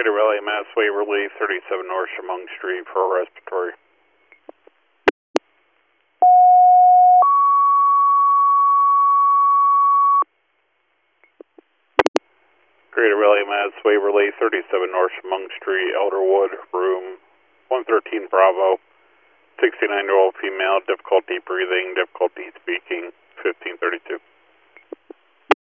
Greater Raleigh, Mass. Waverly, 37 North Chemung Street for respiratory. Greater Raleigh, Mass. Waverly, 37 North Chemung Street, Elderwood, room 113 Bravo. 69-year-old female, difficulty breathing, difficulty speaking, 1532.